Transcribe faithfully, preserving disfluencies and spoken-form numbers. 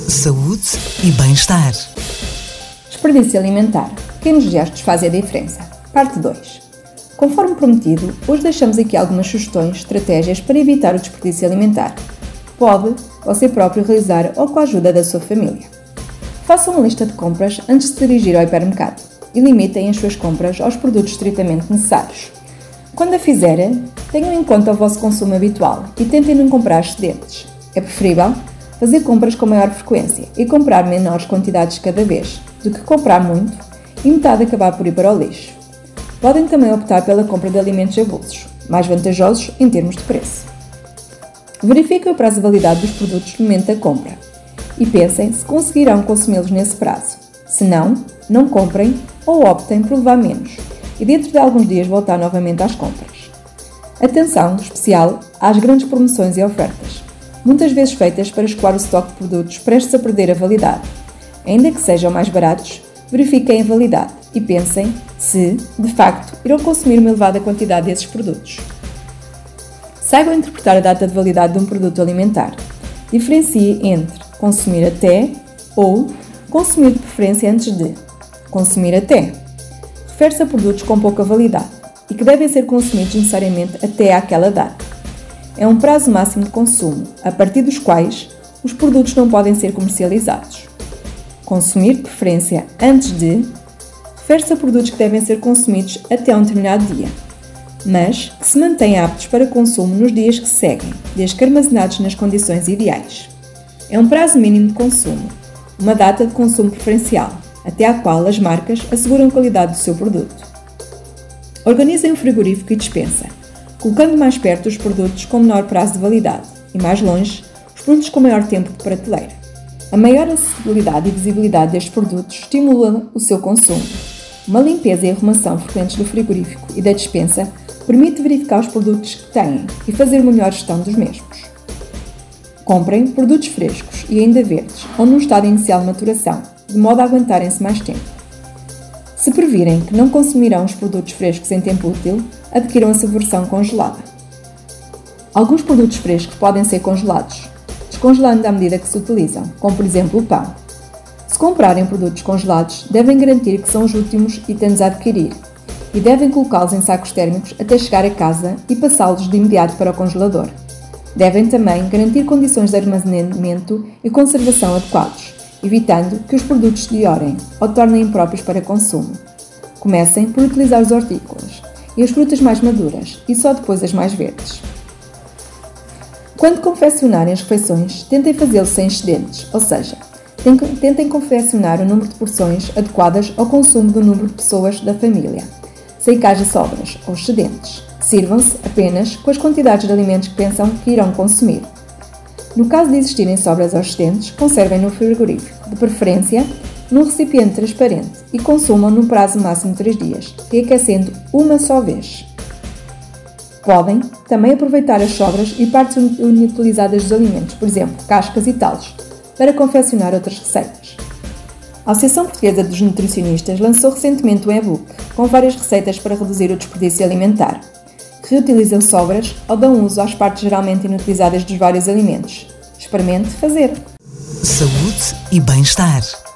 Saúde e bem-estar. Desperdício alimentar. Pequenos gestos fazem a diferença. Parte dois. Conforme prometido, hoje deixamos aqui algumas sugestões, estratégias para evitar o desperdício alimentar. Pode você próprio realizar ou com a ajuda da sua família. Faça uma lista de compras antes de se dirigir ao hipermercado e limitem as suas compras aos produtos estritamente necessários. Quando a fizerem, tenham em conta o vosso consumo habitual e tentem não comprar excedentes. É preferível fazer compras com maior frequência e comprar menores quantidades cada vez, do que comprar muito e metade acabar por ir para o lixo. Podem também optar pela compra de alimentos avulsos, mais vantajosos em termos de preço. Verifiquem o prazo de validade dos produtos no momento da compra e pensem se conseguirão consumi-los nesse prazo. Se não, não comprem ou optem por levar menos e dentro de alguns dias voltar novamente às compras. Atenção especial às grandes promoções e ofertas, muitas vezes feitas para escoar o estoque de produtos prestes a perder a validade. Ainda que sejam mais baratos, verifiquem a validade e pensem se, de facto, irão consumir uma elevada quantidade desses produtos. Saibam interpretar a data de validade de um produto alimentar. Diferencie entre consumir até ou consumir de preferência antes de. Consumir até refere-se a produtos com pouca validade e que devem ser consumidos necessariamente até àquela data. É um prazo máximo de consumo, a partir dos quais os produtos não podem ser comercializados. Consumir de preferência antes de refere-se a produtos que devem ser consumidos até um determinado dia, mas que se mantêm aptos para consumo nos dias que seguem, desde que armazenados nas condições ideais. É um prazo mínimo de consumo, uma data de consumo preferencial, até à qual as marcas asseguram a qualidade do seu produto. Organizem o frigorífico e despensa, colocando mais perto os produtos com menor prazo de validade e mais longe os produtos com maior tempo de prateleira. A maior acessibilidade e visibilidade destes produtos estimula o seu consumo. Uma limpeza e arrumação frequentes do frigorífico e da despensa permite verificar os produtos que têm e fazer uma melhor gestão dos mesmos. Comprem produtos frescos e ainda verdes ou num estado inicial de maturação, de modo a aguentarem-se mais tempo. Se previrem que não consumirão os produtos frescos em tempo útil, adquiram a sua versão congelada. Alguns produtos frescos podem ser congelados, descongelando à medida que se utilizam, como por exemplo o pão. Se comprarem produtos congelados, devem garantir que são os últimos itens a adquirir e devem colocá-los em sacos térmicos até chegar a casa e passá-los de imediato para o congelador. Devem também garantir condições de armazenamento e conservação adequados, evitando que os produtos se deteriorem ou tornem impróprios para consumo. Comecem por utilizar os hortícolas e as frutas mais maduras e só depois as mais verdes. Quando confeccionarem as refeições, tentem fazê-lo sem excedentes, ou seja, tentem confeccionar o número de porções adequadas ao consumo do número de pessoas da família, sem que haja sobras ou excedentes. Sirvam-se apenas com as quantidades de alimentos que pensam que irão consumir. No caso de existirem sobras ou excedentes, conservem no frigorífico, de preferência num recipiente transparente e consumam no prazo máximo de três dias, reaquecendo uma só vez. Podem também aproveitar as sobras e partes inutilizadas dos alimentos, por exemplo, cascas e talos, para confeccionar outras receitas. A Associação Portuguesa dos Nutricionistas lançou recentemente um e-book com várias receitas para reduzir o desperdício alimentar, que reutilizam sobras ou dão uso às partes geralmente inutilizadas dos vários alimentos. Experimente fazer. Saúde e bem-estar.